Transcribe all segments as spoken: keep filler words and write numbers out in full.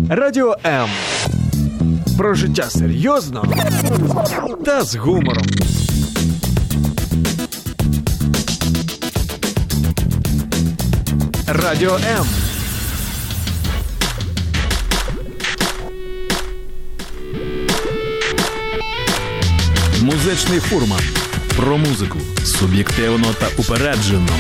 Радіо М. Про життя серйозно та з гумором. Радіо М. Музичний фурман. Про музику. Суб'єктивно та упереджено.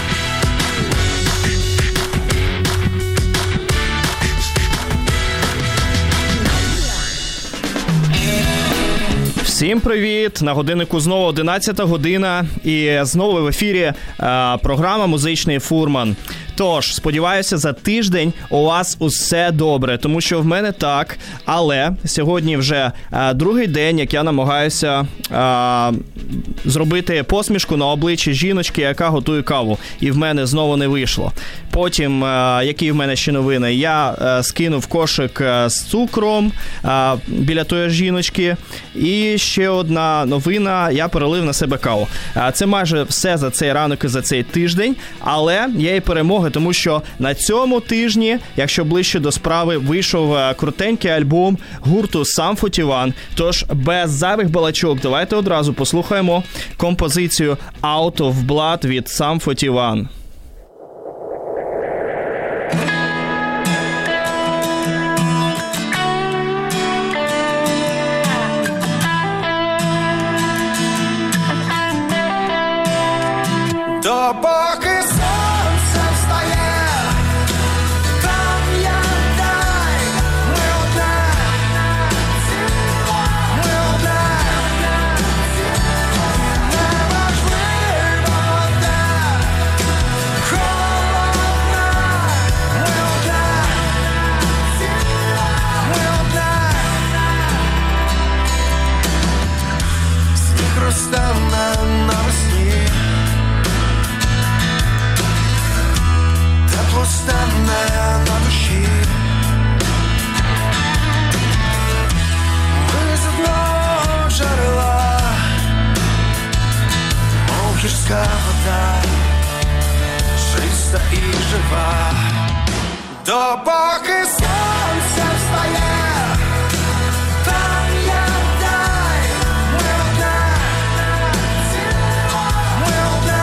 Всім привіт! На годиннику знову одинадцята година і знову в ефірі а, програма «Музичний фурман». Тож, сподіваюся, за тиждень у вас усе добре, тому що в мене так, але сьогодні вже а, другий день, як я намагаюся а, зробити посмішку на обличчі жіночки, яка готує каву, і в мене знову не вийшло. Потім, а, які в мене ще новини, я а, скинув кошик а, з цукром а, біля тої жіночки, і ще одна новина, я перелив на себе каву. А, це майже все за цей ранок і за цей тиждень, але є і перемоги, тому що на цьому тижні, якщо ближче до справи, вийшов крутенький альбом гурту Сам форті ван. Тож без зайвих балачок давайте одразу послухаємо композицію Out of Blood від Сам форті ван. Допоки сонце встає, пам'ятай, ми одне, ми одне, неважливо де, холодне, ми одне, ми одне, сніг розтане навесні, стане на душі. Ми з одного джерела, мов гірська вода, чиста і жива. Допоки сонце встає, пам'ятай, ми одне, ми одне.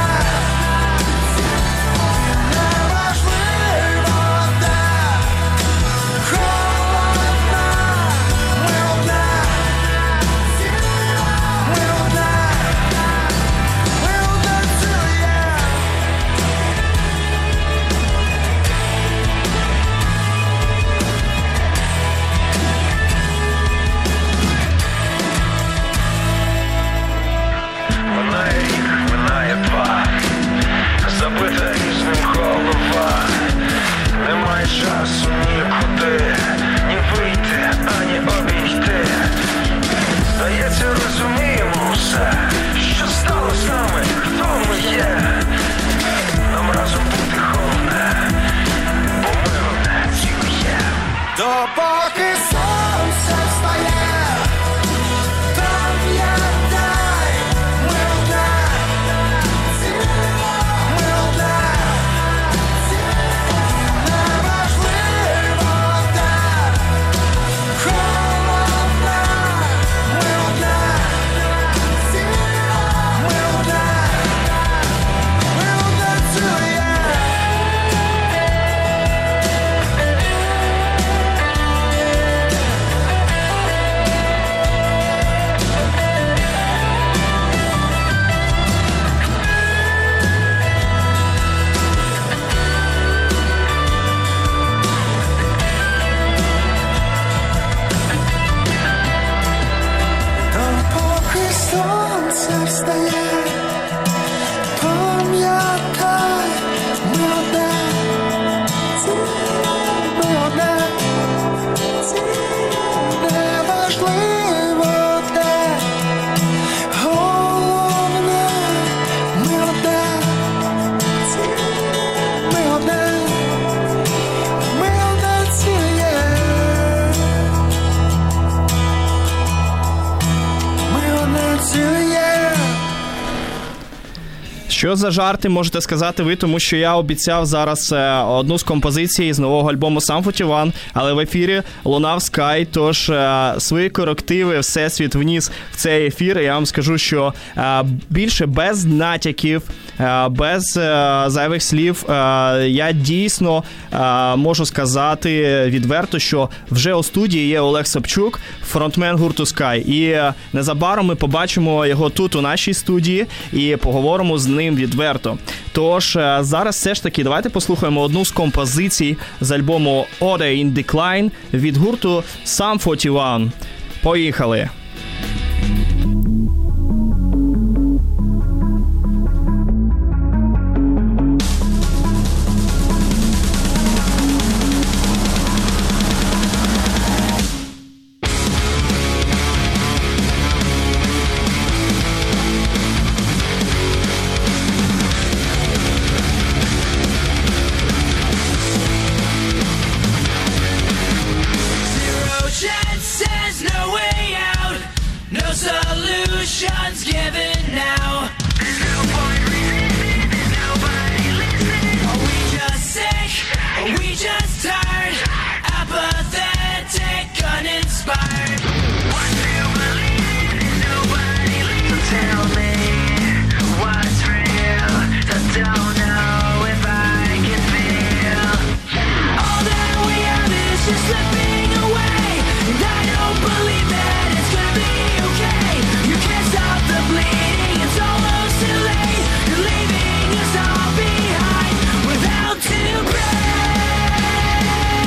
Часу нікуди, ні вийти, ані обійти. Здається, розуміємо все, що стало з нами, хто ми є. Нам разом бути головне, бо ми одне ціле. Допоки сонце встає, пам'ятай, ми одне, ми одне. Що за жарти, можете сказати ви, тому що я обіцяв зараз е, одну з композицій з нового альбому Сам форті ван, але в ефірі лунав Sky, тож е, свої корективи Всесвіт вніс в цей ефір. І я вам скажу, що е, більше без натяків, е, без е, зайвих слів, е, я дійсно е, можу сказати відверто, що вже у студії є Олег Сапчук, фронтмен гурту Sky. І е, незабаром ми побачимо його тут у нашій студії і поговоримо з ним відверто. Тож е, зараз все ж таки давайте послухаємо одну з композицій з альбому Order in Decline від гурту Сам форті ван. Поїхали! Solutions given now. There's no point resisting, there's nobody listening. Are we just sick? Are we just tired? Apathetic, uninspired. What do you believe? There's nobody listening. So tell me what's real. I don't know if I can feel. All that we have is just slipping away, and I don't believe that it's gonna be okay. You can't stop the bleeding, it's almost too late. You're leaving us all behind without to pray.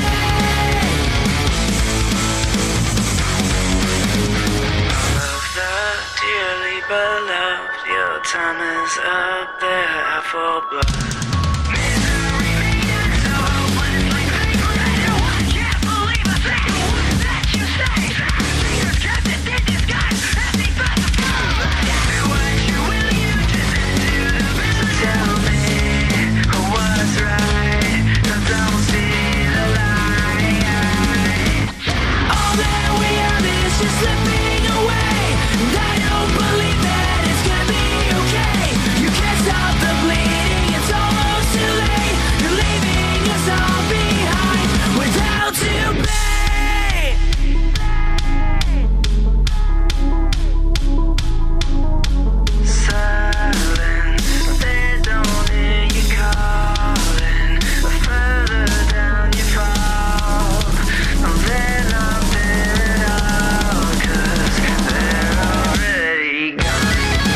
Love the dearly beloved, your time is up there for blood. Misery made us so hopelessly faithful. I can't believe a thing that you say. Leaders kept it in disguise, acting by the phone. What you will you just into the business? Tell me what's right, so don't see the light. All that we have is just slipping away, and I don't believe that it's gonna be okay. You can't stop the bleeding, it's almost too late. You're leaving us all behind without to pay. Silence, they don't hear you calling. The further down you fall, they're not there at all, 'cause they're already gone.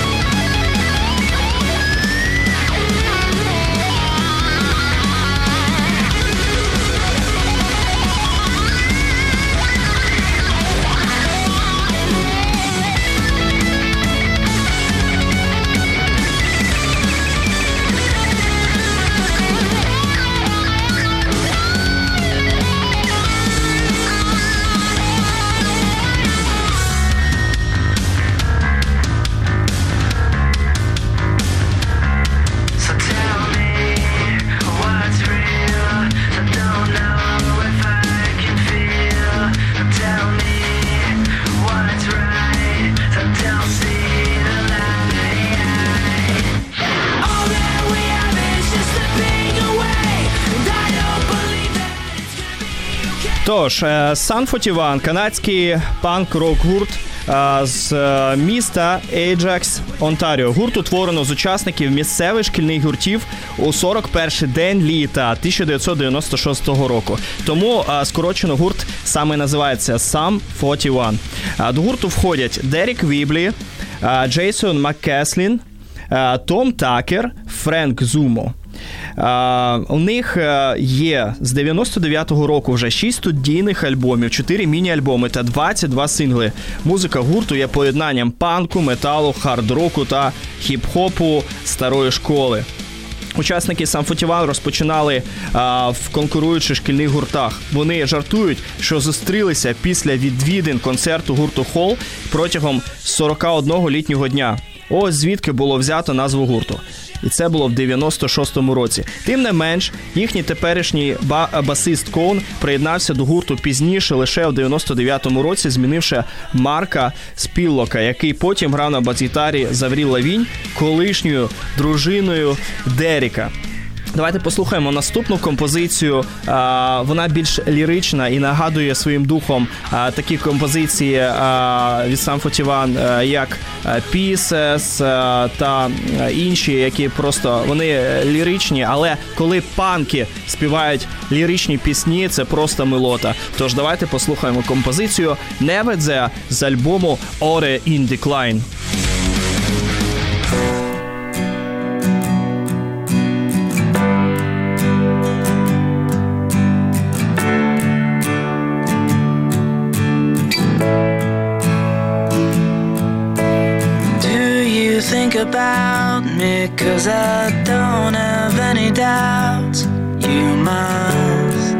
So tell me what's real. I don't know if I can feel. Tell me what's right. I don't see the light. All that we have is just slipping away, and I don't believe that it's gonna be okay. Тож, е, Сам форті ван, канадський панк-рок-гурт е, з е, міста Ейджакс, Онтаріо. Гурт утворено з учасників місцевих шкільних гуртів у сорок перший день літа тисяча дев'ятсот дев'яносто шостого року. Тому е, скорочено гурт саме називається Сам форті ван. Е, До гурту входять Дерек Віблі, е, Джейсон Маккеслін, е, Том Такер, Френк Зумо. Uh, у них uh, є з дев'яносто дев'ятого року вже шість студійних альбомів, чотири міні-альбоми та двадцять два сингли. Музика гурту є поєднанням панку, металу, хард-року та хіп-хопу старої школи. Учасники Сам форті ван розпочинали а, в конкуруючих шкільних гуртах. Вони жартують, що зустрілися після відвідин концерту гурту Холл протягом сорок одного літнього дня. Ось звідки було взято назву гурту. і це було в дев'яносто шостому році. Тим не менш, їхній теперішній ба- басист Коун приєднався до гурту пізніше, лише в дев'яносто дев'ятому році, змінивши Марка Спіллока, який потім грав на бас-гітарі з Авріль Лавінь, колишньою дружиною Деріка. Давайте послухаємо наступну композицію. А, вона більш лірична і нагадує своїм духом а, такі композиції а, від Сам сорок один, а, як Pieces а, та інші, які просто вони ліричні, але коли панки співають ліричні пісні, це просто милота. Тож давайте послухаємо композицію Nevedze з альбому Ore in Decline. Think about me, 'cause I don't have any doubts. You must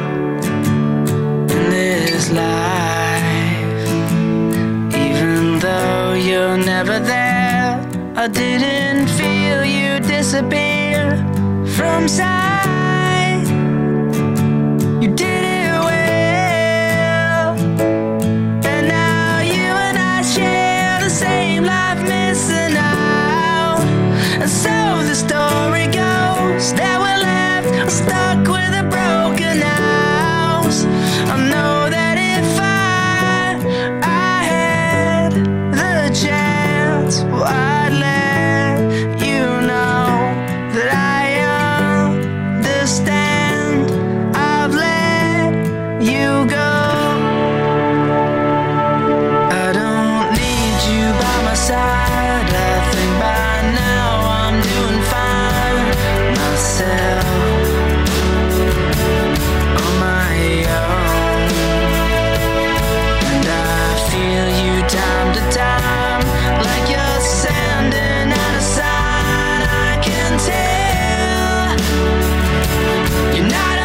in this life, even though you're never there. I didn't feel you disappear from sight. You did it well, and now you and I share the same life, missing out. And so the story goes that we're left stuck with a broken house. I know that if I I had the chance, well, I'd let you know that I understand. I've let you go. I don't need you by my side. I think by now I'm doing fine myself on my own. And I feel you time to time, like you're sending out a sign. I can tell you're not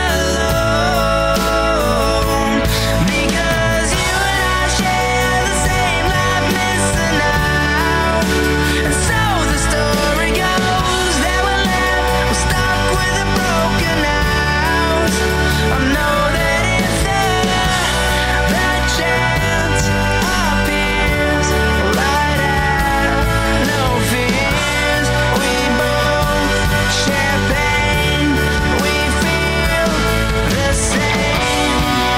alone, because you and I share the same life, missing out. And so the story goes that we're left, we're stuck with a broken house. I know that if the, that chance appears, well, I'd have no fears. We both share pain, we feel the same.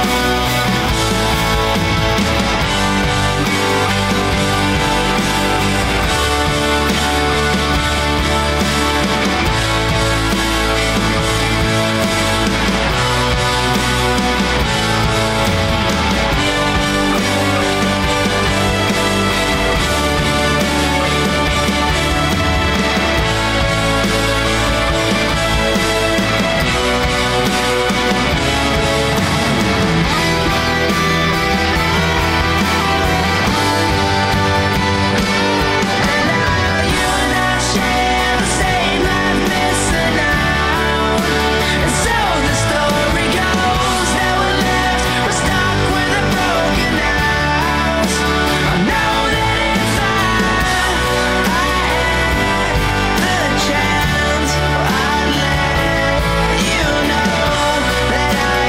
You and I share the same life, missing out. And so the story goes that we're left, we're stuck with a broken house. I know that if I, I had the chance, I'd let you know that I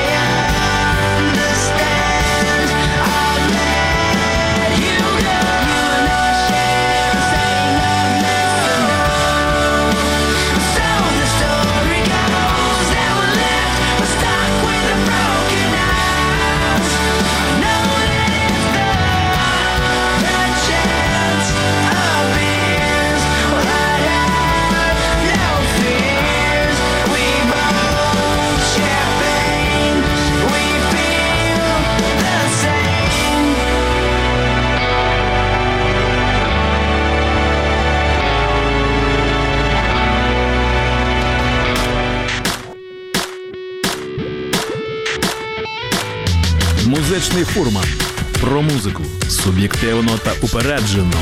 understand. I'd let you go. You and I share the same life, missing out. So the story goes that we're left, we're stuck with a broken house. I know that if the, the chance appears, well, I'd have no fears. We both share pain, we feel the same. Музичний фурман. Про музику. Суб'єктивно та упереджено.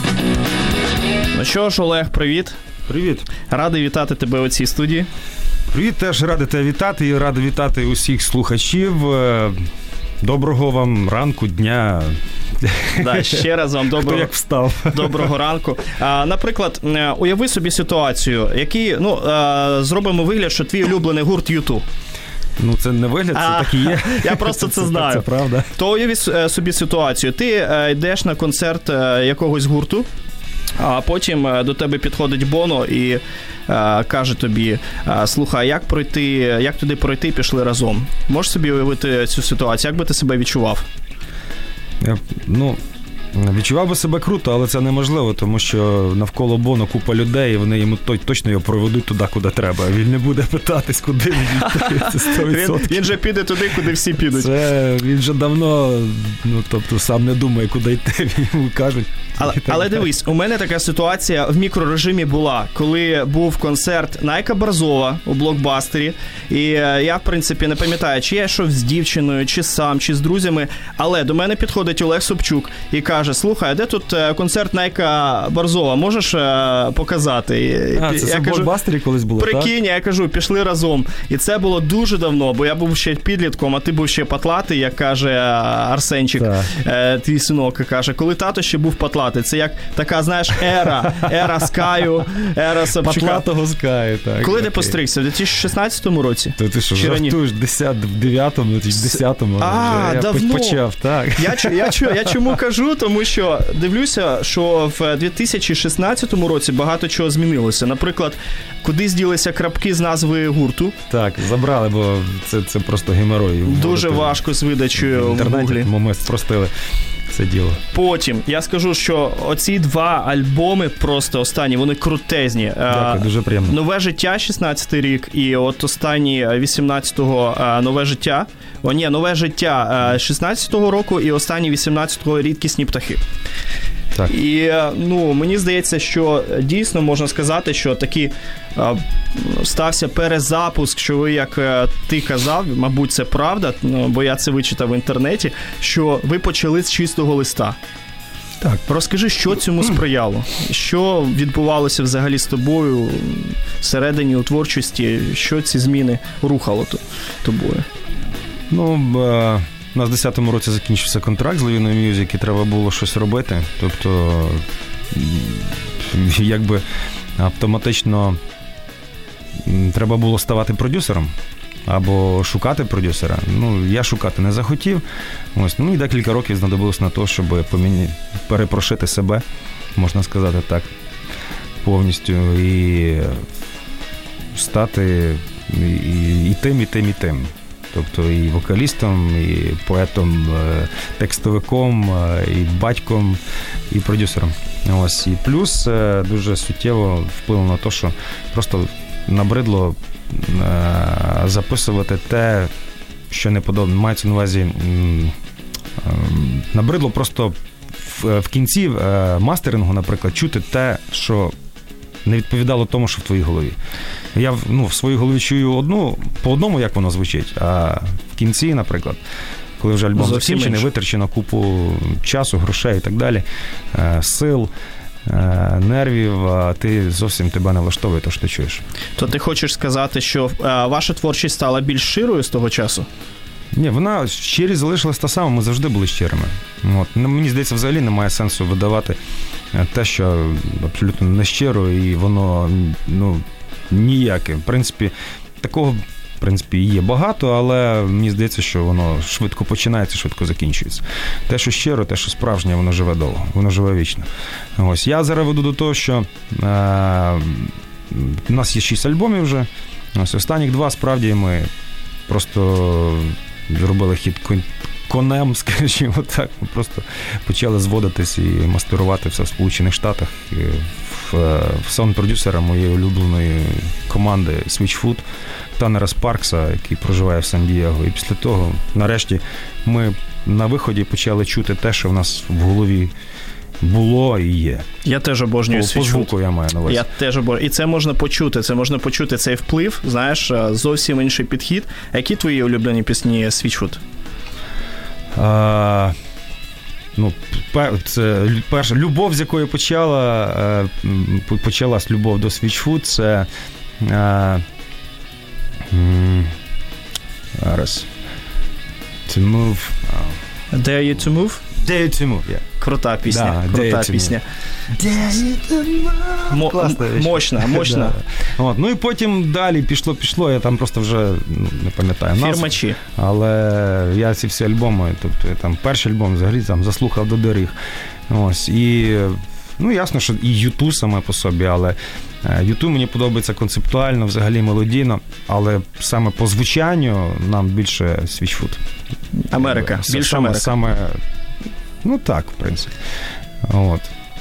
Ну що ж, Олег, привіт. Привіт. Радий вітати тебе у цій студії. Привіт, теж радий тебе вітати і радий вітати усіх слухачів. Е, Доброго вам ранку, дня. Да, ще раз вам Хто доброго, як встав. доброго ранку. А, наприклад, е, уяви собі ситуацію, який, ну, е, зробимо вигляд, що твій улюблений гурт ю ту. Ну, це не вигляд, це А, так і є. я просто це знаю. Це правда. То уяви е, собі ситуацію. Ти е, йдеш на концерт е, якогось гурту, а потім е, до тебе підходить Боно і е, каже тобі: е, слухай, як пройти, як туди пройти, пішли разом. Можеш собі уявити цю ситуацію? Як би ти себе відчував? Я, ну, відчував би себе круто, але це неможливо, тому що навколо Боно купа людей, і вони йому точно його проведуть туди, куди треба. Він не буде питатись, куди він йде. Це сто Він, відсотків. він же піде туди, куди всі підуть. Це він вже давно, ну, тобто, сам не думає, куди йти, йому кажуть. Але, але дивись, у мене така ситуація в мікрорежимі була, коли був концерт Найка Борзова у Блокбастері, і е, я, в принципі, не пам'ятаю, чи я йшов з дівчиною, чи сам, чи з друзями, але до мене підходить Олег Собчук і каже: слухай, а де тут е, концерт Найка Борзова, можеш е, показати? І, А, це я в кажу, Блокбастері колись було, так? прикинь, я кажу, пішли разом. І це було дуже давно, бо я був ще підлітком, а ти був ще патлатий, як каже е, Арсенчик, Так. е, твій синок, каже, коли тато ще був патлатий. Це як така, знаєш, ера, ера Скаю, ера Собчука. Патлатого Скаю, так. Коли ти окей. постригся? В дві тисячі шістнадцятому році? То ти що, Чи рані- жартуєш, десятому, дев'ятому, десятому А, вже я давно. почав, так. Я, чу- я, чу- я чому кажу? Тому що дивлюся, що в дві тисячі шістнадцятому році багато чого змінилося. Наприклад, куди зділися крапки з назви гурту? Так, забрали, бо це, це просто геморой. Дуже вводити важко з видачею в в інтернеті, Гуглі. тому ми спростили це діло. Потім я скажу, що оці два альбоми просто останні, вони крутезні. Дякую, дуже приємно. Нове життя, шістнадцятий рік, і от останні вісімнадцятого е, нове життя. О, ні, нове життя е, шістнадцятого року і останні вісімнадцятого рідкісні птахи. Так. І е, ну, мені здається, що дійсно можна сказати, що такий е, стався перезапуск, що ви, як е, ти казав, мабуть, це правда, ну, бо я це вичитав в інтернеті, що ви почали з чистого листа. Так. Розкажи, що цьому сприяло? Що відбувалося взагалі з тобою всередині у творчості? Що ці зміни рухало то- тобою? Ну, е, у нас в десятому році закінчився контракт з Лавіною Music, і треба було щось робити. Тобто, м, якби автоматично м, треба було ставати продюсером або шукати продюсера. Ну, я шукати не захотів. Ось, ну і декілька років знадобилось на те, щоб поміні... перепрошити себе, можна сказати так, повністю, і стати і, і, і тим, і тим, і тим. Тобто і вокалістом, і поетом, текстовиком, і батьком, і продюсером. Ось. І плюс дуже суттєво вплинуло на те, що просто набридло записувати те, що не подобно. Мається на увазі, набридло просто в, в кінці мастерингу, наприклад, чути те, що не відповідало тому, що в твоїй голові. Я ну, в своїй голові чую одну, по одному, як воно звучить, а в кінці, наприклад, коли вже альбом закінчений, витрачено купу часу, грошей і так далі, сил, нервів, а ти зовсім тебе не влаштовує те, що ти чуєш. То ти хочеш сказати, що а, ваша творчість стала більш широю з того часу? Ні, вона щирість залишилась та сама, ми завжди були щирими. От. Ну, мені здається, взагалі немає сенсу видавати те, що абсолютно не щиро, і воно ну, ніяке. В принципі, такого в принципі, є багато, але мені здається, що воно швидко починається, швидко закінчується. Те, що щиро, те, що справжнє, воно живе довго, воно живе вічно. Ось. Я зараз веду до того, що е- у нас є шість альбомів вже. Ось останніх два, справді, ми просто зробили хід конем, скажімо так. Ми просто почали зводитись і мастерувати все в Сполучених Штатах. В, в саунд-продюсера моєї улюбленої команди Switchfoot, Таннера Спаркса, який проживає в Сан-Дієго. І після того, нарешті, ми на виході почали чути те, що в нас в голові було і є. Я теж обожнюю По, по звуку я маю на увазі. Я теж обожнюю. І це можна почути, це можна почути цей вплив, знаєш, зовсім інший підхід. А які твої улюблені пісні Switchfoot? А, ну, це перша любов, з якої почала почалась любов до Switchfoot, це а, М, Зараз. To move. Dare you to move? Dare to move, yeah. Крута пісня, Да, крута Dare to пісня. Мо- Класна річ. мощна, мощна. Да. От, ну і потім далі пішло-пішло, я там просто вже ну, не пам'ятаю назв. Фірмачі. Але я ці всі альбоми, тобто я там перший альбом взагалі там заслухав до доріг. Ось, і ну ясно, що і юту саме по собі, але юту мені подобається концептуально, взагалі мелодійно, але саме по звучанню нам більше Switchfoot. Америка, Саме- більше Америка. Саме, ну так, в принципі. От.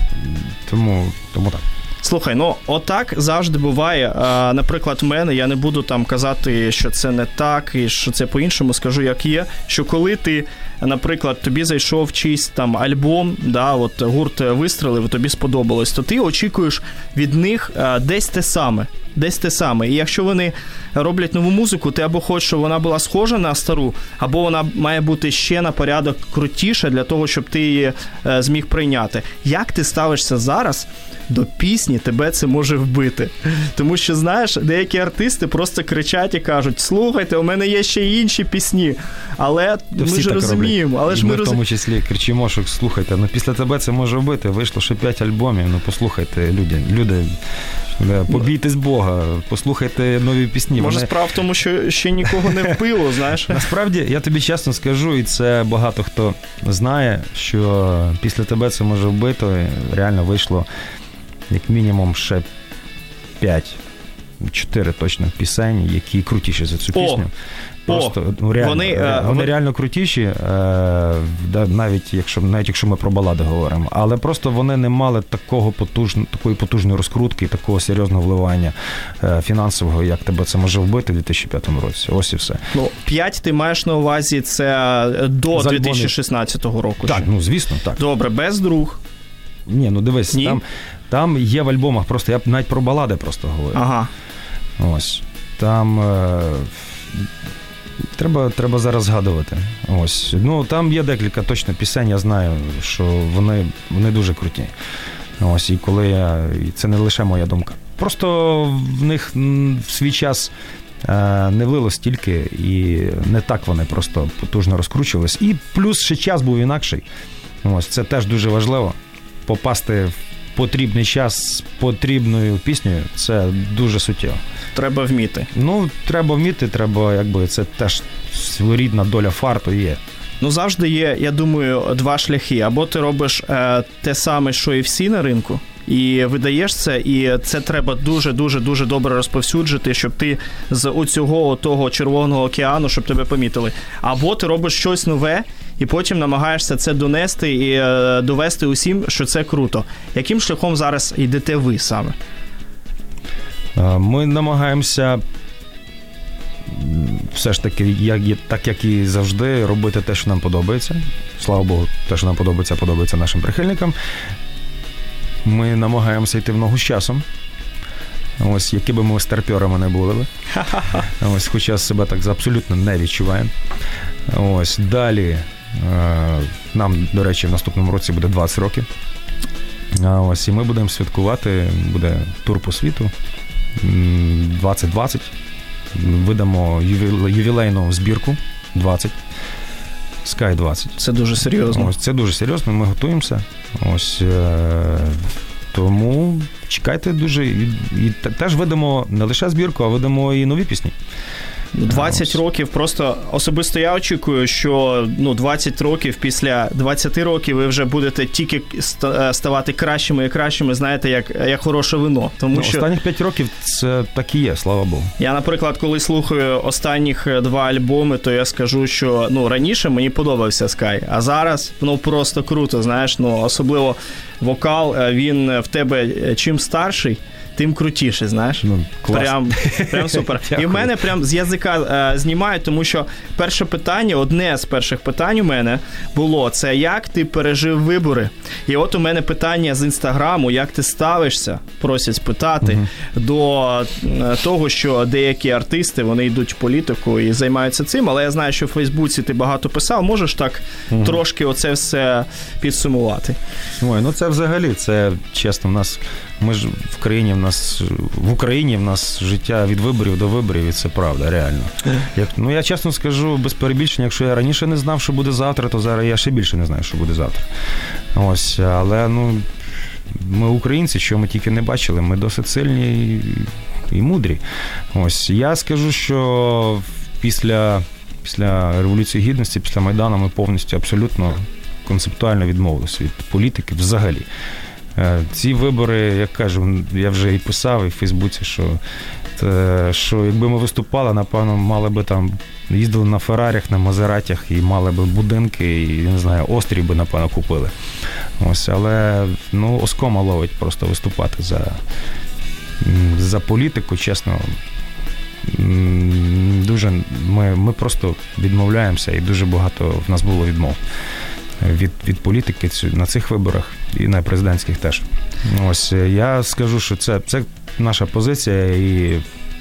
Тому, тому так. Слухай, ну отак завжди буває. А, наприклад, в мене, я не буду там казати, що це не так і що це по-іншому, скажу, як є, що коли ти, наприклад, тобі зайшов чийсь там альбом, да, от гурт вистрелив, тобі сподобалось, то ти очікуєш від них а, десь те саме. Десь те саме. І якщо вони роблять нову музику, ти або хочеш, щоб вона була схожа на стару, або вона має бути ще на порядок крутіша для того, щоб ти її е, зміг прийняти. Як ти ставишся зараз до пісні «Тебе це може вбити»? Тому що, знаєш, деякі артисти просто кричать і кажуть: слухайте, у мене є ще й інші пісні. Але ми Всі ж так розуміємо. роблять. Але І ж ми ми в розуміємо. тому числі кричимо, що слухайте, ну після тебе це може вбити, вийшло ще п'ять альбомів, ну послухайте, люди, люди, побійтесь Бога, послухайте нові пісні. Може, Вони... справа в тому, що ще нікого не вбило, знаєш? Насправді, я тобі чесно скажу, і це багато хто знає, що після тебе це може вбито, і реально вийшло як мінімум ще п'ять, чотири точно пісень, які крутіші за цю О! пісню. Просто ну, реально, Вони, вони, е, вони ви- реально крутіші, е, да, навіть якщо навіть якщо ми про балади говоримо, але просто вони не мали такого потужно, такої потужної розкрутки, такого серйозного вливання е, фінансового, як тебе це може вбити в дві тисячі п'ятому році. Ось і все. Ну, п'ять ти маєш на увазі це до З альбомів. дві тисячі шістнадцятого року. Так, ще. ну звісно, так. Добре, без друг. Ні, ну дивись, Ні? там, там є в альбомах, просто я навіть про балади просто говорю. Ага. Ось. Там е, треба, треба зараз згадувати. Ось. Ну, там є декілька точно пісень, я знаю, що вони, вони дуже круті. Ось, і коли я. І це не лише моя думка. Просто в них м, в свій час е, не влило стільки, і не так вони просто потужно розкручувались. І плюс ще час був інакший. Ось, це теж дуже важливо. Попасти в потрібний час з потрібною піснею, це дуже суттєво. Треба вміти. Ну, треба вміти, треба, якби, це теж своєрідна доля фарту є. Ну, завжди є, я думаю, два шляхи. Або ти робиш е, те саме, що і всі на ринку, і видаєш це, і це треба дуже-дуже-дуже добре розповсюджити, щоб ти з оцього того Червоного океану, щоб тебе помітили. Або ти робиш щось нове, і потім намагаєшся це донести і е, довести усім, що це круто. Яким шляхом зараз йдете ви саме? Е, Ми намагаємося м, все ж таки, як, є- так як і завжди, робити те, що нам подобається. Слава Богу, те, що нам подобається, подобається нашим прихильникам. Ми намагаємося йти в ногу з часом. Ось, які би ми старпьорами не були би. Ось, хоча себе так абсолютно не відчуваємо. Ось, далі е, нам, до речі, в наступному році буде двадцять років. А ось, і ми будемо святкувати, буде тур по світу м, двадцять двадцять. Видамо ювіле- ювілейну збірку двадцять. Sky двадцять. Це дуже серйозно. Ось, це дуже серйозно, ми готуємося. Ось, е- тому чекайте дуже. І, і те- теж видамо не лише збірку, а видамо і нові пісні. двадцять Ось. років, просто особисто я очікую, що ну, двадцять років, після двадцять років ви вже будете тільки ста- ставати кращими і кращими, знаєте, як, як хороше вино. Тому Ну, що останніх п'ять років це так і є, слава Богу. я, наприклад, коли слухаю останніх два альбоми, то я скажу, що ну, раніше мені подобався Sky, а зараз ну, просто круто, знаєш, ну, особливо вокал, е, він в тебе е, чим старший, тим крутіше, знаєш. Ну, клас. Прям, прям супер. І Дякую. в мене прям з язика е, знімають, тому що перше питання, одне з перших питань у мене було, це як ти пережив вибори. І от у мене питання з Інстаграму, як ти ставишся, просять спитати, mm-hmm. до е, того, що деякі артисти, вони йдуть в політику і займаються цим, але я знаю, що в Фейсбуці ти багато писав, можеш так mm-hmm. трошки оце все підсумувати? Ой, ну це взагалі, це чесно, в нас Ми ж в країні в нас в Україні в нас життя від виборів до виборів, і це правда, реально. Як, ну я чесно скажу, без перебільшення, якщо я раніше не знав, що буде завтра, то зараз я ще більше не знаю, що буде завтра. Ось, але ну ми українці, що ми тільки не бачили, ми досить сильні і, і мудрі. Ось, я скажу, що після, після Революції Гідності, після Майдану ми повністю абсолютно концептуально відмовилися від політики взагалі. Ці вибори, як кажу, я вже і писав і в Фейсбуці, що, що якби ми виступали, напевно, мали би там, їздили на Феррарях, на Мазератях і мали би будинки, і, не знаю, острів би, напевно, купили. Ось, але, ну, оскома ловить просто виступати за, за політику, чесно. Дуже, ми, ми просто відмовляємося, і дуже багато в нас було відмов від, від політики на цих виборах і на президентських теж. Ось, я скажу, що це, це наша позиція, і,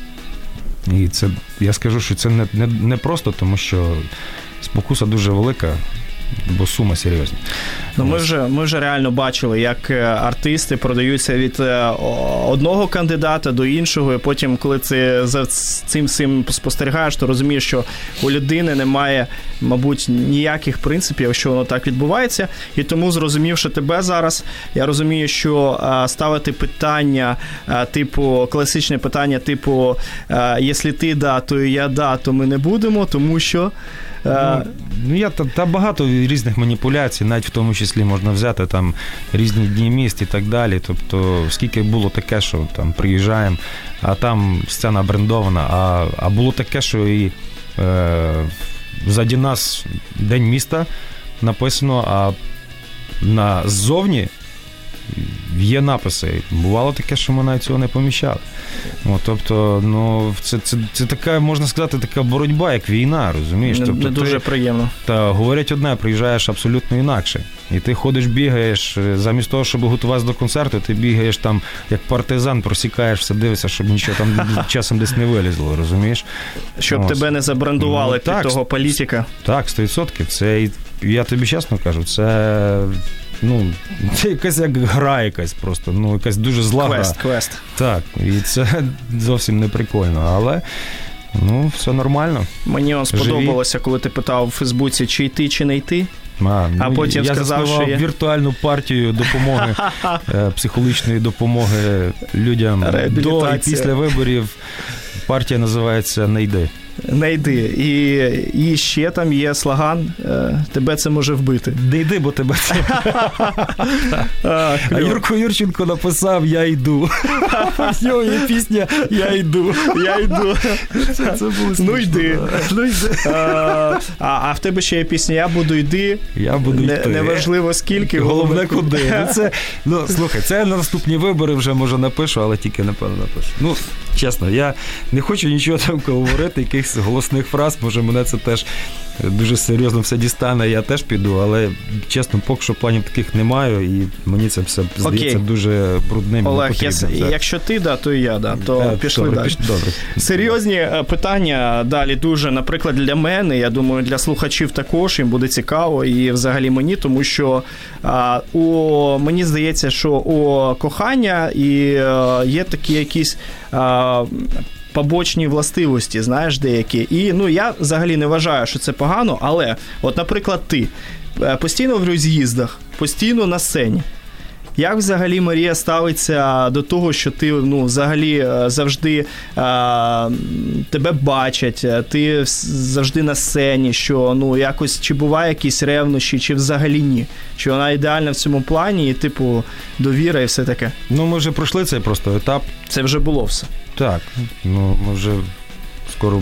і це, я скажу, що це не, не, не просто, тому що спокуса дуже велика, бо суми серйозні. Ну, ми вже, ми вже реально бачили, як артисти продаються від одного кандидата до іншого, і потім, коли ти за цим всім спостерігаєш, то розумієш, що у людини немає, мабуть, ніяких принципів, якщо воно так відбувається. І тому, зрозумівши тебе зараз, я розумію, що ставити питання, типу, класичне питання, типу, якщо ти да, то і я да, то ми не будемо, тому що... Ну, ну я та, та багато різних маніпуляцій, навіть в тому числі можна взяти там різні дні міст і так далі. Тобто, скільки було таке, що там приїжджаємо, а там сцена брендована, а, а було таке, що і е, ззаді нас День міста написано, а на ззовні є написи. Бувало таке, що ми навіть цього не помічали. О, тобто, ну, це, це, це така, можна сказати, така боротьба, як війна, розумієш? Не, тобто, не дуже ти, приємно. Та говорять одне, приїжджаєш абсолютно інакше. І ти ходиш, бігаєш, замість того, щоб готуватися до концерту, ти бігаєш там, як партизан, просікаєш, все дивишся, щоб нічого там часом десь не вилізло, розумієш? Щоб Ось. тебе не забрендували ну, під так, того політика. Так, сто відсотків. Це, я тобі чесно кажу, це... Ну, це якась як гра якась просто, ну, якась дуже зла гра. Квест, квест. Так, і це зовсім не прикольно, але, ну, все нормально. Мені он сподобалося, коли ти питав у Фейсбуці, чи йти, чи не йти. А, а ну, потім я сказав, заснував що я... віртуальну партію допомоги, психологічної допомоги людям до і після виборів. Партія називається «Не йди». Не йди. І, і ще там є слоган «Тебе це може вбити». Не йди, бо тебе це... а, а Юрко Юрченко написав «Я йду». В нього є пісня «Я йду». Я йду. Це, це було смішно. Ну йди. Ну йди. А, а в тебе ще є пісня «Я буду йди». Я буду йти. Неважливо скільки. Головне куди. Ну, це, ну, слухай, це на наступні вибори вже, може, напишу, але тільки, напевно, напишу. Ну, чесно, я не хочу нічого там говорити, якихось голосних фраз, може мене це теж дуже серйозно все дістане, я теж піду, але, чесно, поки що планів таких не маю, і мені це все здається Окей. дуже брудним. Олег, я, якщо ти да, то і я да, то а, пішли добре, далі. Піш, добре. Серйозні питання далі дуже, наприклад, для мене, я думаю, для слухачів також, їм буде цікаво, і взагалі мені, тому що а, у, мені здається, що у кохання і а, є такі якісь а, побочні властивості, знаєш, деякі. І, ну, я взагалі не вважаю, що це погано, але, от, наприклад, ти постійно в роз'їздах, постійно на сцені. Як взагалі Марія ставиться до того, що ти, ну, взагалі завжди а, тебе бачать, ти завжди на сцені, що, ну, якось, чи буває якісь ревнощі, чи взагалі ні? Чи вона ідеальна в цьому плані і, типу, довіра і все таке? Ну, ми вже пройшли цей просто етап. Це вже було все. Так, ну, ми вже скоро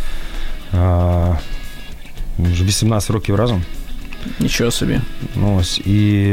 а, вже вісімнадцять років разом. Нічого собі. Ну, ось, і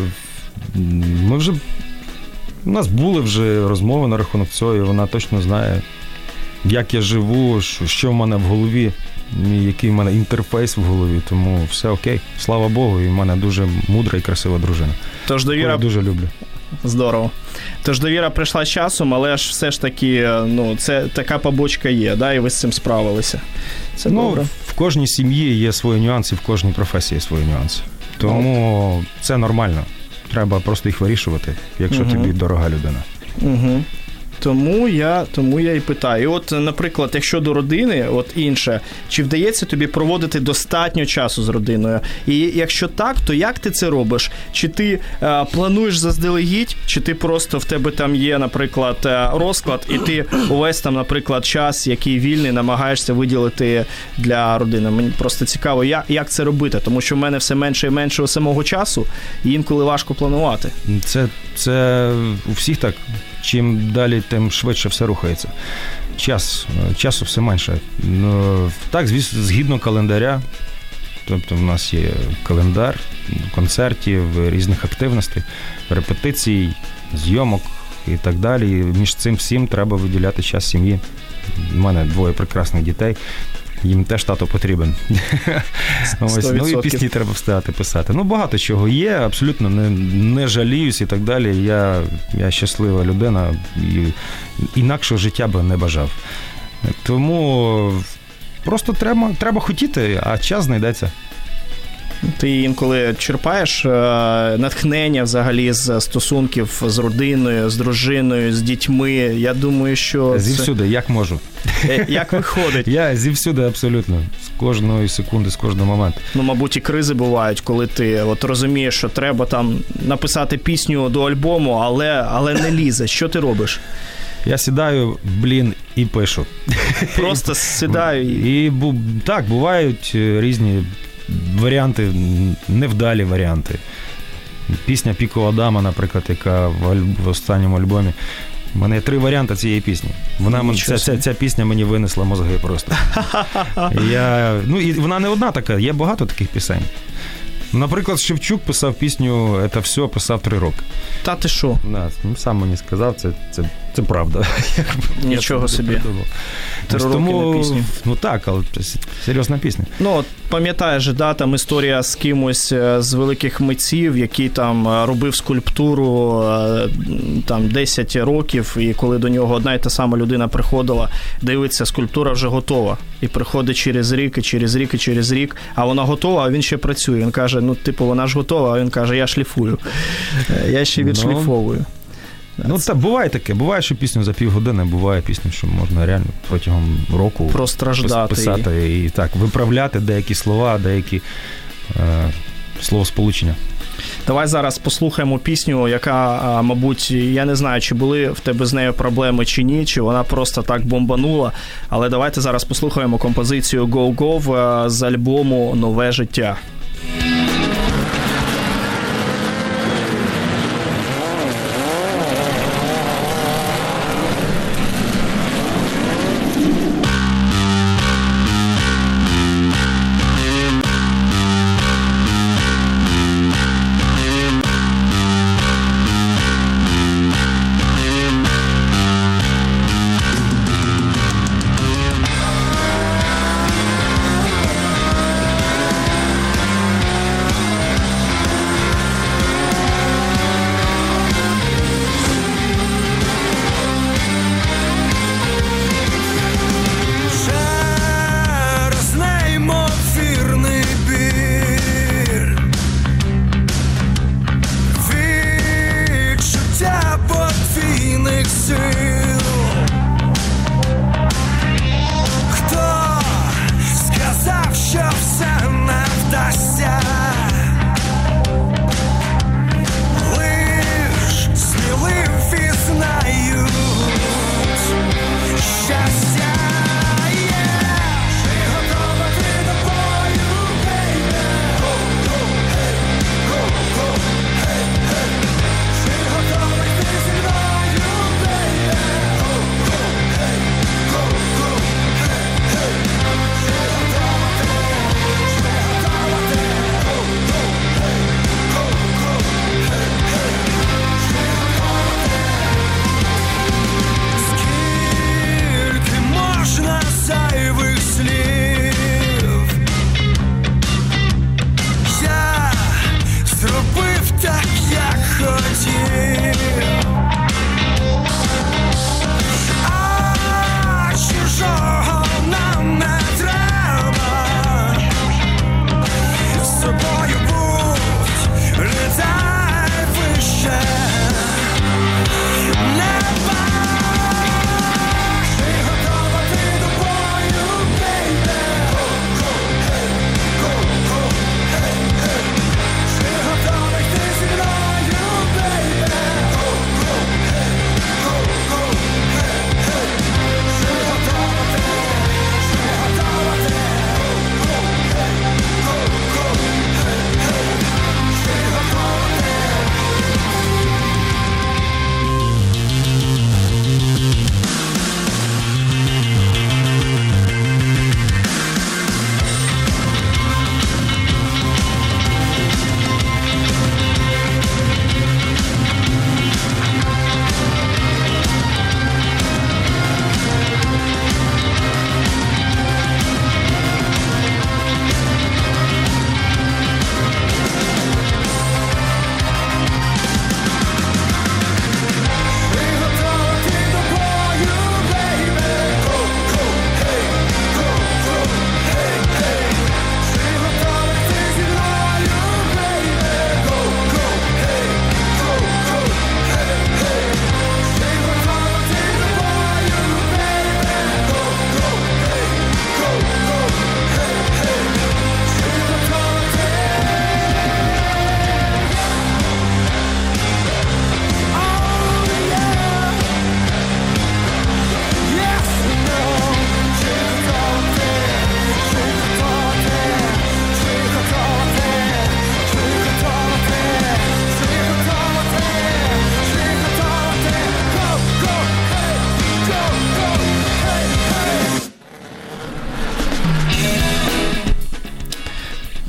ми вже, у нас були вже розмови на рахунок цього, і вона точно знає, як я живу, що в мене в голові, який в мене інтерфейс в голові, тому все окей, слава Богу, і в мене дуже мудра і красива дружина. Тож довіра... Я дуже люблю. Здорово. Тож довіра прийшла з часом, але ж все ж таки, ну, це така побочка є, да, і ви з цим справилися. Це ну, добре. В кожній сім'ї є свої нюанси, в кожній професії є свої нюанси. Тому ну. це нормально. Треба просто їх вирішувати, якщо угу. тобі дорога людина. Угу. Тому я, тому я і питаю. І от, наприклад, якщо до родини, от інше, чи вдається тобі проводити достатньо часу з родиною? І якщо так, то як ти це робиш? Чи ти е, плануєш заздалегідь, чи ти просто в тебе там є, наприклад, розклад, і ти увесь там, наприклад, час, який вільний, намагаєшся виділити для родини? Мені просто цікаво, як, як це робити, тому що в мене все менше і менше самого часу, і інколи важко планувати. Це, це у всіх так. Чим далі, тим швидше все рухається. Час, часу все менше. Ну, так, звісно, згідно календаря, тобто в нас є календар концертів, різних активностей, репетицій, зйомок і так далі. І між цим всім треба виділяти час сім'ї. У мене двоє прекрасних дітей. Їм теж тато потрібен. Ось, ну і пісні треба встигати писати. Ну, багато чого є, абсолютно не, не жаліюсь і так далі. Я, я щаслива людина і інакшого життя би не бажав. Тому просто треба, треба хотіти, а час знайдеться. Ти інколи черпаєш натхнення взагалі з стосунків з родиною, з дружиною, з дітьми. Я думаю, що... Зівсюди, це... як можу. Як виходить? Я зівсюди абсолютно. З кожної секунди, з кожного моменту. Ну, мабуть, і кризи бувають, коли ти от розумієш, що треба там написати пісню до альбому, але, але не лізе. Що ти робиш? Я сідаю, блін, і пишу. Просто сідаю і... І так, бувають різні варіанти, невдалі варіанти. Пісня «Пікова дама», наприклад, яка в, аль... в останньому альбомі. У мене є три варіанти цієї пісні. Вона, ця, ця, ця пісня мені винесла мозги просто. Я... Ну, і вона не одна така, є багато таких пісень. Наприклад, Шевчук писав пісню «Це все», писав три роки. Та ти що? Да, сам мені сказав, це, це, це правда. Нічого собі. Три роки на пісню. Ну так, але це серйозна пісня. Ну, от пам'ятаєш, да, там історія з кимось з великих митців, який там робив скульптуру там десять років, і коли до нього одна і та сама людина приходила, дивиться, скульптура вже готова. І приходить через рік, і через рік, і через рік, а вона готова, а він ще працює. Він каже, ну, типу, вона ж готова, а він каже, я шліфую. Я ще відшліфовую. Ну, так, буває таке. Буває, що пісню за півгодини, буває пісню, що можна реально протягом року простраждати писати і... і так, виправляти деякі слова, деякі е, словосполучення. Давай зараз послухаємо пісню, яка, мабуть, я не знаю, чи були в тебе з нею проблеми чи ні, чи вона просто так бомбанула, але давайте зараз послухаємо композицію «Go Go» з альбому «Нове життя». Go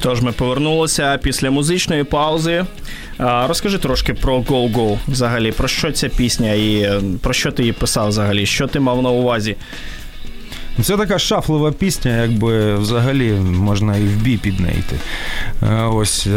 Тож ми повернулися після музичної паузи. А, розкажи трошки про Go Go взагалі, про що ця пісня і про що ти її писав взагалі, що ти мав на увазі? Це така шафлова пісня, якби взагалі можна і в бій під неї йти. Ось,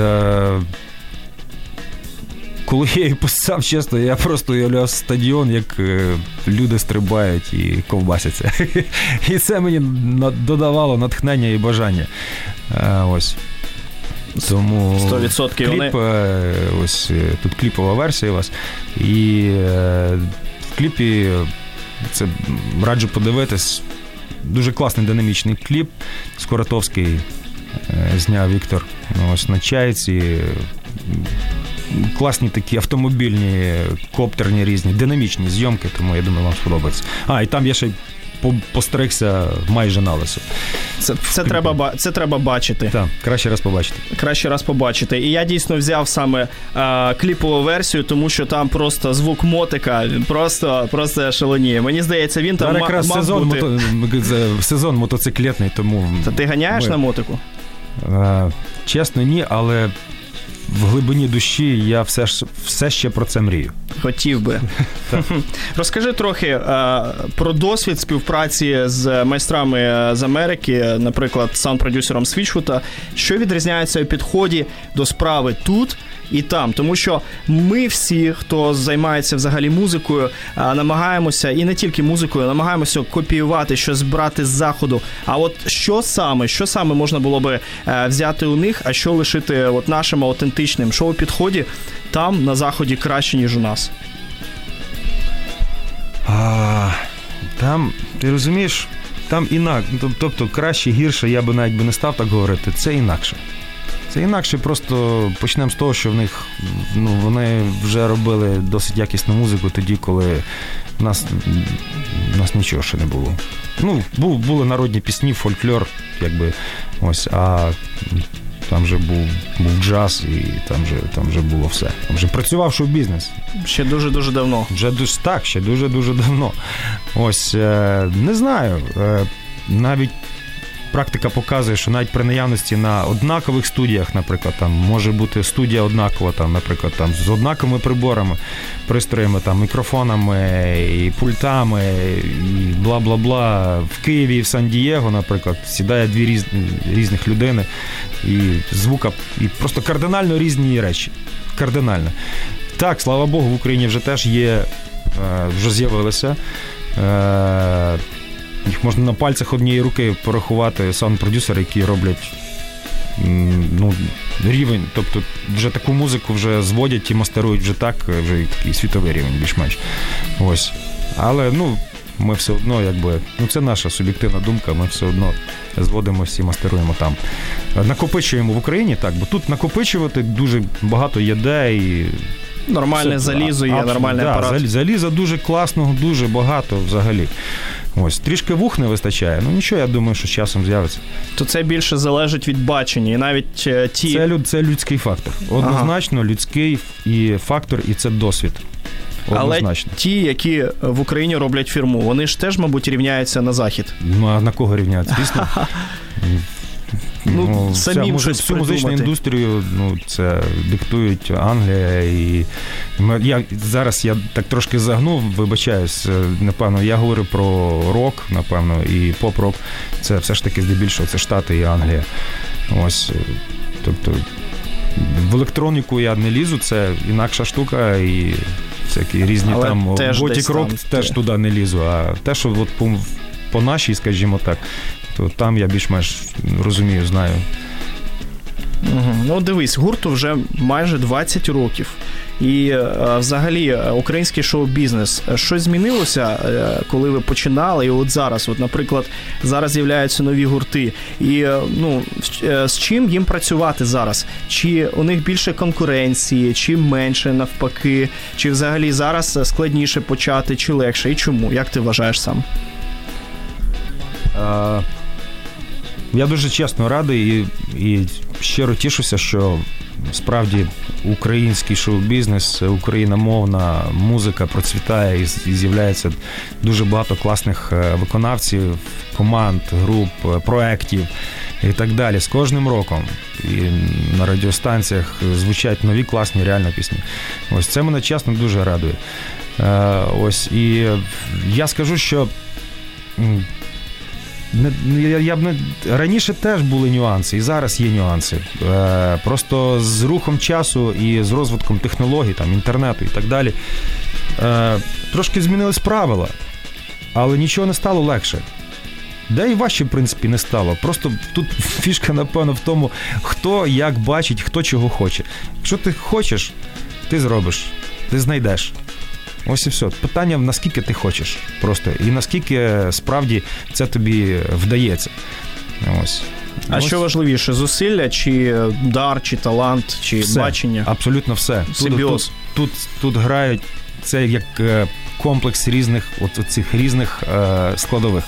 коли я її писав, чесно, я просто уявляв стадіон, як люди стрибають і ковбасяться. І це мені додавало натхнення і бажання. Ось. Тому сто відсотків кліп, вони... ось тут кліпова версія у вас. І в кліпі це раджу подивитись. Дуже класний динамічний кліп. Скоратовський зняв Віктор. Ось на Чайці. Класні такі автомобільні, коптерні різні, динамічні зйомки, тому я думаю, вам сподобається. А, і там я ще постригся майже на лисо. Це, це, треба, це треба бачити. Так, краще раз побачити. Краще раз побачити. І я дійсно взяв саме а, кліпову версію, тому що там просто звук мотика просто, просто шаленіє. Мені здається, він там якраз мав сезон, бути... мото... сезон мотоциклетний, тому... Та ти ганяєш ми... на мотику? А, чесно, ні, але в глибині душі я все, ж, все ще про це мрію. Хотів би. Розкажи трохи а, про досвід співпраці з майстрами з Америки, наприклад, саунд-продюсером Свічфута. Що відрізняється у підході до справи тут і там? Тому що ми всі, хто займається взагалі музикою, а, намагаємося, і не тільки музикою, намагаємося копіювати, щось брати з заходу. А от що саме, що саме можна було би а, взяти у них, а що лишити от нашим аутентичним? Що у підході там, на заході, краще, ніж у нас? А, там, ти розумієш, там інакше, тобто краще, гірше, я би навіть би не став так говорити, це інакше. Це інакше, просто почнемо з того, що в них, ну, вони вже робили досить якісну музику тоді, коли в нас, в нас нічого ще не було. Ну, був, були народні пісні, фольклор, якби, ось, а там вже був, був джаз, і там вже, там вже було все. Там вже працював шоу-бізнес. Ще дуже-дуже давно. Вже дуже, так, ще дуже-дуже давно. Ось, не знаю, навіть практика показує, що навіть при наявності на однакових студіях, наприклад, там може бути студія однакова, там, наприклад, там з однаковими приборами, пристроями, там, мікрофонами, і пультами, і бла-бла-бла. В Києві і в Сан-Дієго, наприклад, сідає дві різ... різних людини, і звука, і просто кардинально різні речі. Кардинально. Так, слава Богу, в Україні вже теж є, вже з'явилися. Їх можна на пальцях однієї руки порахувати саунд-продюсери, які роблять, ну, рівень, тобто вже таку музику вже зводять і мастерують вже так, вже такий світовий рівень більш-менш. Ось. Але, ну, ми все одно, якби, ну, це наша суб'єктивна думка, ми все одно зводимося і мастеруємо там. Накопичуємо в Україні, так, бо тут накопичувати дуже багато є де і... Нормальне все, залізо є, абсолютно, нормальний да, апарат. Заліза дуже класного, дуже багато взагалі. Ось, трішки вух не вистачає, ну нічого, я думаю, що з часом з'явиться. То це більше залежить від бачення, і навіть е, ті... Це, люд, це людський фактор. Однозначно, ага. людський і фактор, і це досвід. Однозначно. Але ті, які в Україні роблять фірму, вони ж теж, мабуть, рівняються на захід. Ну, а на кого рівняються? Звісно. Ну, ну, самим вся, щось всю музичну придумати. Індустрію, ну, це диктують Англія і... Я, зараз я так трошки загнув, вибачаюсь, напевно, я говорю про рок, напевно, і поп-рок. Це все ж таки здебільшого, це Штати і Англія. Ось, тобто, в електроніку я не лізу, це інакша штука, і всякі різні але там готік-рок теж, теж туди не лізу, а те, що от по, по нашій, скажімо так, то там я більш-менш розумію, знаю. Угу. Ну, дивись, гурту вже майже двадцять років. І а, взагалі український шоу-бізнес, щось змінилося, коли ви починали, і от зараз, от, наприклад, зараз з'являються нові гурти. І, ну, з чим їм працювати зараз? Чи у них більше конкуренції, чи менше навпаки? Чи взагалі зараз складніше почати, чи легше? І чому? Як ти вважаєш сам? А, я дуже чесно радий і, і щиро тішуся, що справді український шоу-бізнес, україномовна музика процвітає і з'являється дуже багато класних виконавців, команд, груп, проєктів і так далі. З кожним роком і на радіостанціях звучать нові класні реально пісні. Ось це мене чесно дуже радує. Ось, і я скажу, що Не, я, я б не раніше теж були нюанси, і зараз є нюанси. Е, просто з рухом часу і з розвитком технологій, там, інтернету і так далі, е, трошки змінились правила, але нічого не стало легше. Де і важче, в принципі, не стало. Просто тут фішка, напевно, в тому, хто як бачить, хто чого хоче. Якщо ти хочеш, ти зробиш, ти знайдеш. Ось і все. Питання, наскільки ти хочеш просто, і наскільки справді це тобі вдається. Ось. А Ось. що важливіше, зусилля, чи дар, чи талант, чи все. Бачення? Абсолютно все. Симбіоз. Тут, тут, тут, тут грають це як комплекс різних, от, цих різних е, складових.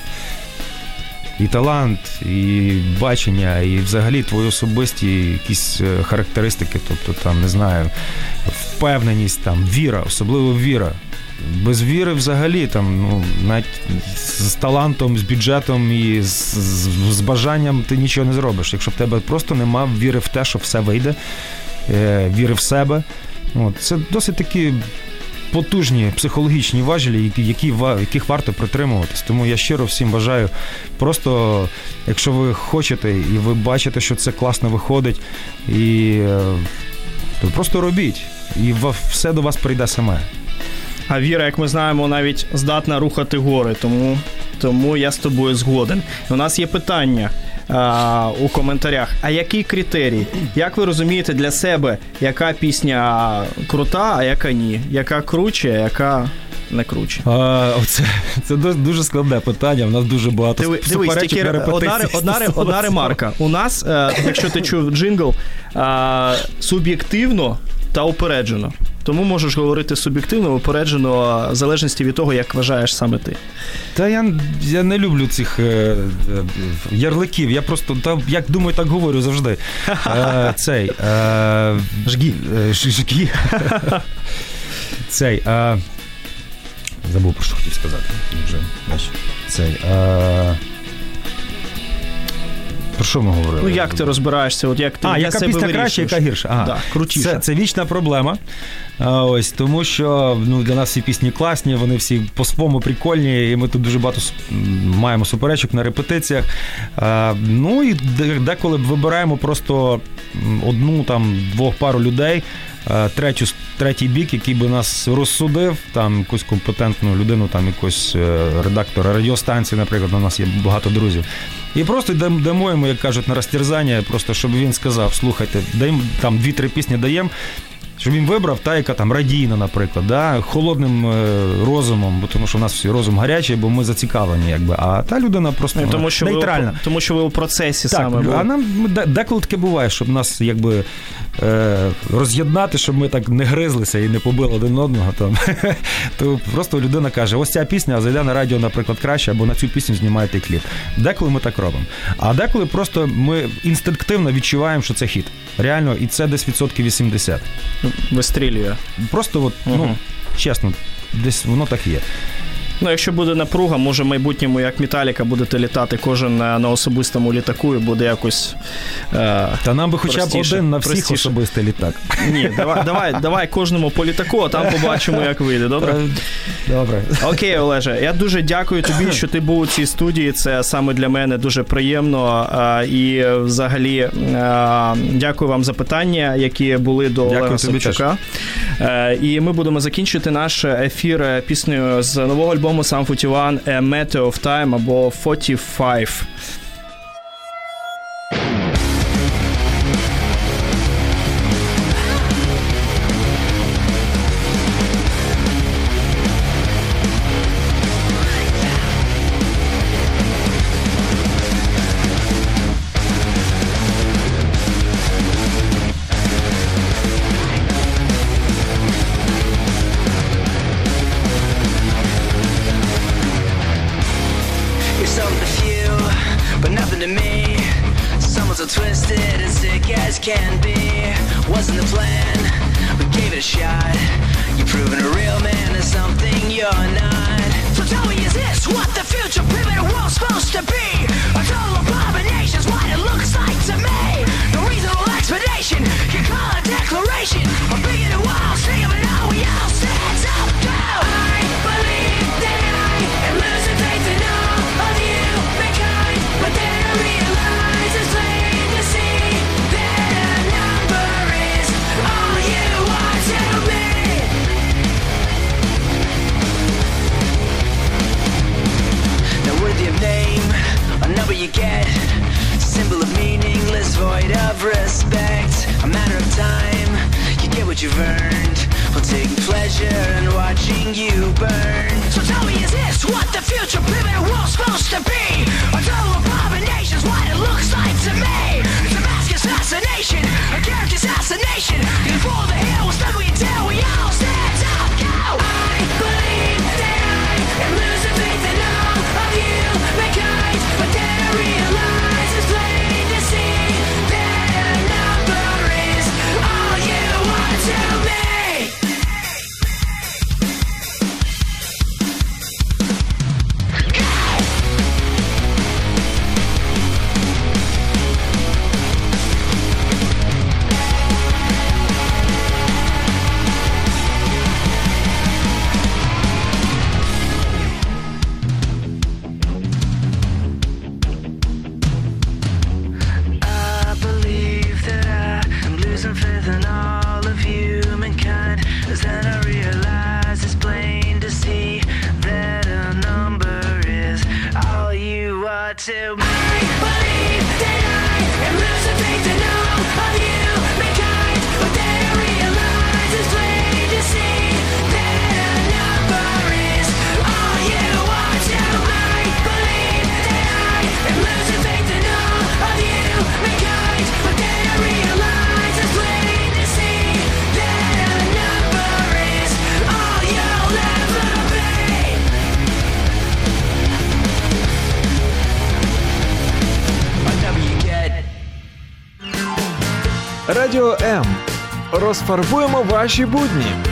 І талант, і бачення, і взагалі твої особисті якісь характеристики, тобто там, не знаю, впевненість, там, віра, особливо віра. Без віри взагалі, там, ну, навіть з талантом, з бюджетом і з, з, з бажанням ти нічого не зробиш. Якщо в тебе просто нема віри в те, що все вийде, е, віри в себе. От, це досить такі потужні психологічні важелі, які, яких варто притримуватись. Тому я щиро всім бажаю, просто, якщо ви хочете і ви бачите, що це класно виходить, і, то просто робіть, і все до вас прийде саме. А віра, як ми знаємо, навіть здатна рухати гори, тому, тому я з тобою згоден. У нас є питання а, у коментарях. А який критерій? Як ви розумієте для себе, яка пісня крута, а яка ні? Яка круче, а яка не круче? А, оце, це дуже складне питання. У нас дуже багато Диви, суперечок дивись, тільки на репетиції. одна, одна, одна ремарка. У нас, е, якщо ти чув джингл, е, суб'єктивно та упереджено. Тому можеш говорити суб'єктивно, упереджено, в залежності від того, як вважаєш саме ти. Та я, я не люблю цих е, е, ярликів. Я просто, та, як думаю, так говорю завжди. Е, цей. Е, Жгі. Е, жгі. Цей. Е, забув, про що хотів сказати. Вже, цей. Е, про що ми говорили? Ну, як ти розбираєшся? От як ти а, для яка себе пісня вирішуєш? краще, яка гірша? Ага. Да, крутіше. Це, це вічна проблема. А, ось, тому що ну, для нас всі пісні класні, вони всі по-своєму прикольні, і ми тут дуже багато маємо суперечок на репетиціях. А, ну і деколи вибираємо просто одну, там, двох пару людей, третю, третій бік, який би нас розсудив, там якусь компетентну людину, там якогось редактора радіостанції, наприклад, у нас є багато друзів. І просто дамо йому, як кажуть, на розтерзання, просто щоб він сказав, слухайте, даємо там дві-три пісні даємо, щоб він вибрав та, яка там радійна, наприклад, да, холодним е, розумом, бо тому що у нас всі розум гарячий, бо ми зацікавлені, якби, а та людина просто ну, тому, що нейтральна. Ви, тому що ви у процесі так, саме були. А нам деколи таке буває, щоб нас якби е, роз'єднати, щоб ми так не гризлися і не побили один одного. Там. То просто людина каже, ось ця пісня, зайде на радіо, наприклад, краще, або на цю пісню знімаєте кліп. Деколи ми так робимо. А деколи просто ми інстинктивно відчуваємо, що це хіт. Реально, і це десь відсотків вісімдесят. Вистрілює. Просто, от, угу. ну, чесно, десь воно так є. Ну, якщо буде напруга, може в майбутньому, як Металіка, будете літати кожен на, на особистому літаку і буде якось е, Та нам би хоча б простіше, один на всіх простіше. особистий літак. Ні, давай, давай, давай кожному по літаку, а там побачимо, як вийде, добре? Добре. Окей, Олеже, я дуже дякую тобі, що ти був у цій студії, це саме для мене дуже приємно, е, і взагалі е, дякую вам за питання, які були до дякую Олега Савчука. Е, і ми будемо закінчити наш ефір піснею з нового альбому Sum форті ван A Matter of Time або форті файв. You're so few, but twisted and sick as can be. Wasn't the plan, we gave it a shot. You're proving a real man is something you're not. So tell me, is this what the future primitive world's supposed to be? A total abomination's what it looks like to me. No reasonable explanation, you call it declaration. I'm big and wild, sing of it all, we all stand up, go! I believe that I am losing faith in all of you, mankind. But then I realize it's plain to see that a number is all you want to be. Now worthy of name, a number you get, symbol of meaningless, void of respect. A matter of time, you get what you've earned. We'll take pleasure in watching you burn. So tell me, is this what the future primitive world's supposed to be? A total abomination's what it looks like to me. It's a mask assassination, a character assassination. Before the hill will stumble you down, we all stand up, go! I believe that I am losing faith in all of you, mankind. But then I realize it's plain to see that a number is all you want to be. I believe that I am losing faith in all of humankind. As then I realize it's plain to see that a number is all you are to me. I believe that I am losing faith in all of humankind. But then I realize it's plain to see that a number is all you are to me. I believe that I am losing faith in all of humankind. But then I realize it's plain to see that a number is all you'll ever be. A number you get. Радіо М. Розфарбуємо ваші будні.